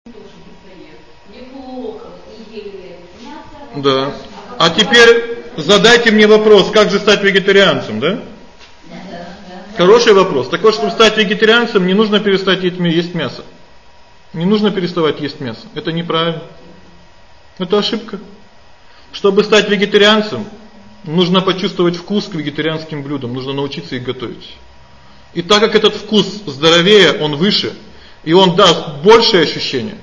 Да. А теперь задайте мне вопрос, как же стать вегетарианцем, да? Хороший вопрос. Так вот, чтобы стать вегетарианцем, не нужно перестать есть мясо. Не нужно переставать есть мясо. Это неправильно. Это ошибка. Чтобы стать вегетарианцем, нужно почувствовать вкус к вегетарианским блюдам, нужно научиться их готовить. И так как этот вкус здоровее, он выше, и он даст большее ощущение,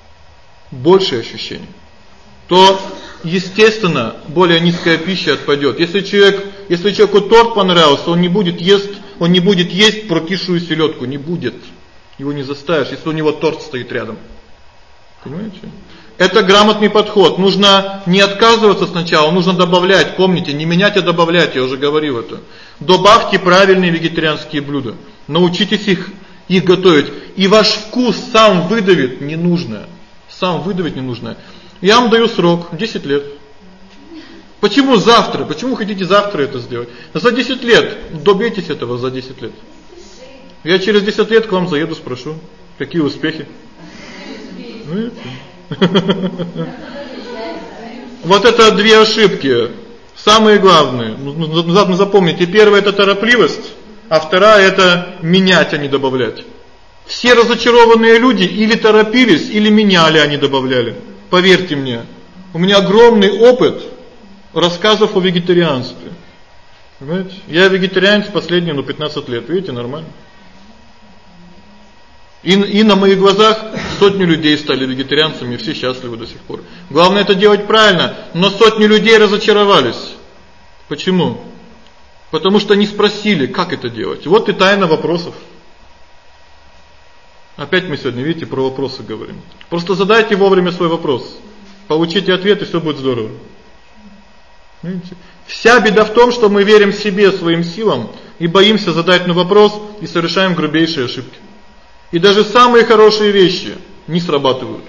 то, естественно, более низкая пища отпадет. Если человеку торт понравился, он не будет есть прокисшую селедку, не будет. Его не заставишь, если у него торт стоит рядом. Понимаете? Это грамотный подход. Нужно не отказываться сначала, нужно добавлять. Помните, не менять, а добавлять, я уже говорил это. Добавьте правильные вегетарианские блюда. Научитесь их готовить. И ваш вкус сам выдавит ненужное. Я вам даю срок 10 лет. Почему завтра? Почему вы хотите завтра это сделать? За 10 лет. Добейтесь этого за 10 лет. Я через 10 лет к вам заеду, спрошу, какие успехи. Вот это две ошибки. Самые главные. Нужно запомнить. И первая это торопливость, а вторая это менять, а не добавлять. Все разочарованные люди или торопились, или меняли, а не добавляли. Поверьте мне, у меня огромный опыт рассказов о вегетарианстве. Понимаете? Я вегетарианец последние 15 лет, видите, нормально. И на моих глазах сотни людей стали вегетарианцами, и все счастливы до сих пор. Главное это делать правильно, но сотни людей разочаровались. Почему? Потому что не спросили, как это делать. Вот и тайна вопросов. Опять мы сегодня, видите, про вопросы говорим. Просто задайте вовремя свой вопрос. Получите ответ, и все будет здорово. Видите? Вся беда в том, что мы верим себе, своим силам, и боимся задать вопрос, и совершаем грубейшие ошибки. И даже самые хорошие вещи не срабатывают.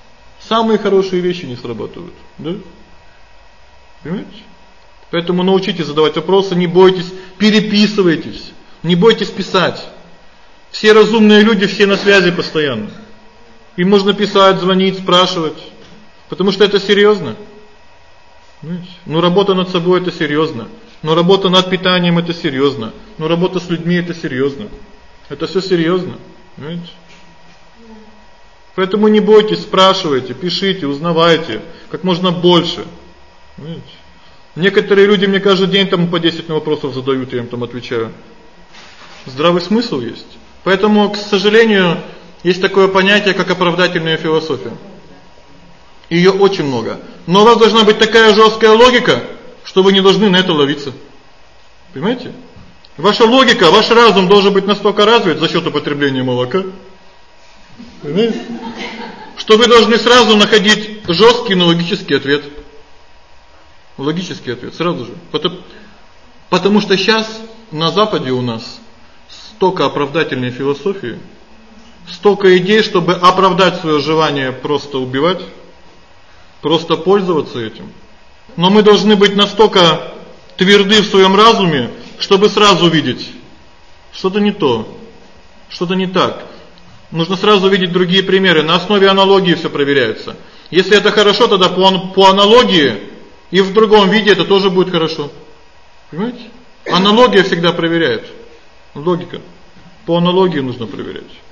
Да? Понимаете? Поэтому научитесь задавать вопросы, не бойтесь, переписывайтесь, не бойтесь писать. Все разумные люди, все на связи постоянно. Им можно писать, звонить, спрашивать, потому что это серьезно. Понимаете? Но работа над собой это серьезно. Но работа над питанием это серьезно. Но работа с людьми это серьезно. Это все серьезно. Понимаете? Поэтому не бойтесь, спрашивайте, пишите, узнавайте как можно больше. Понимаете? Некоторые люди мне каждый день там по 10 вопросов задают, я им там отвечаю. Здравый смысл есть. Поэтому, к сожалению, есть такое понятие, как оправдательная философия. Ее очень много. Но у вас должна быть такая жесткая логика, что вы не должны на это ловиться. Понимаете? Ваша логика, ваш разум должен быть настолько развит за счет употребления молока. Понимаете? Что вы должны сразу находить жесткий, но логический ответ. Логический ответ сразу же. Потому что сейчас на Западе у нас столько оправдательной философии, столько идей, чтобы оправдать свое желание просто убивать, просто пользоваться этим. Но мы должны быть настолько тверды в своем разуме, чтобы сразу увидеть, что-то не то, что-то не так. Нужно сразу видеть другие примеры. На основе аналогии все проверяется. Если это хорошо, тогда по аналогии и в другом виде это тоже будет хорошо. Понимаете? Аналогия всегда проверяет. Логика. По аналогии нужно проверять.